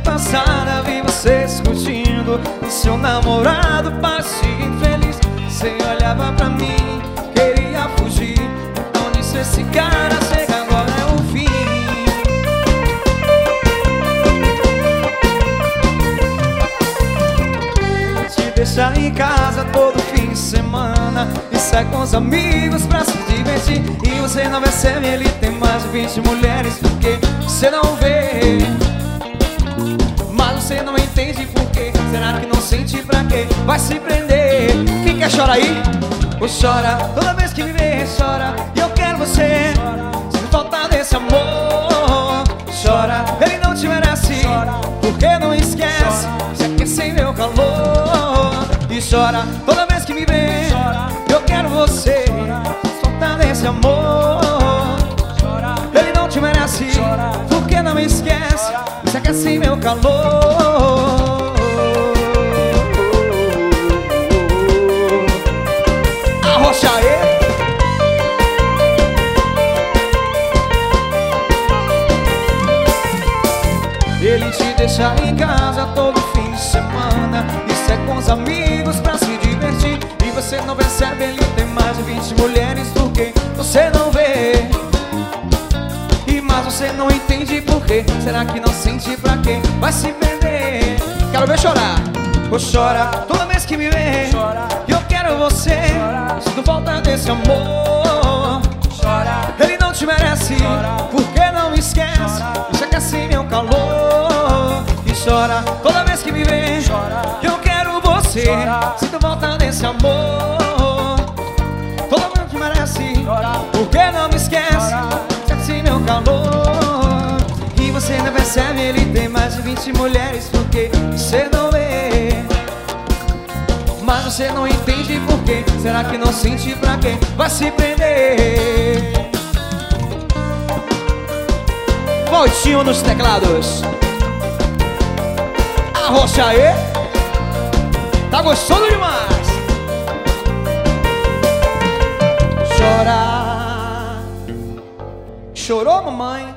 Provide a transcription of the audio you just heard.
passada vi você discutindo com seu namorado, parecia infeliz. Você olhava pra mim, queria fugir. Então disse: esse cara chega, agora é o fim. Te deixa em casa todo fim de semana e sai com os amigos pra se divertir. E você não percebe, ele tem mais de 20 mulheres, porque você não vê. Mas você não entende por quê. Será que não sente pra quê? Vai se prender. Quem quer chorar aí? Ou chora, toda vez que me vê chora. E eu quero você, sinto falta desse amor. Chora, ele não te merece, porque não esquece, você quer sem meu calor. E chora, toda vez que me vê eu quero você, sinto falta desse amor. Ele não te merece, porque não esquece, você quer sem meu calor. Arrocha aí. Ele te deixa em casa todo fim de semana e sai com os amigos pra se divertir. E você não percebe, ele tem mais de 20 mulheres, porque você não vê. E mas você não entende por quê. Será que não sente pra quê? Vai se perder. Quero ver chorar. Ou chora toda vez que me vê. E eu quero você, sinto falta desse amor. Ele não te merece, porque não esquece, você quer sem meu calor. E chora toda vez que me vê. Eu quero você, sinto falta desse amor. Todo mundo te merece, porque não me esquece, você quer sem meu calor. E você não percebe, ele tem mais de 20 mulheres, porque você não vê. Mas você não entende por quê. Será que não sente pra quê? Vai se prender. Voltinho nos teclados. Arrocha aí. Tá gostoso demais. Chorar. Chorou, mamãe?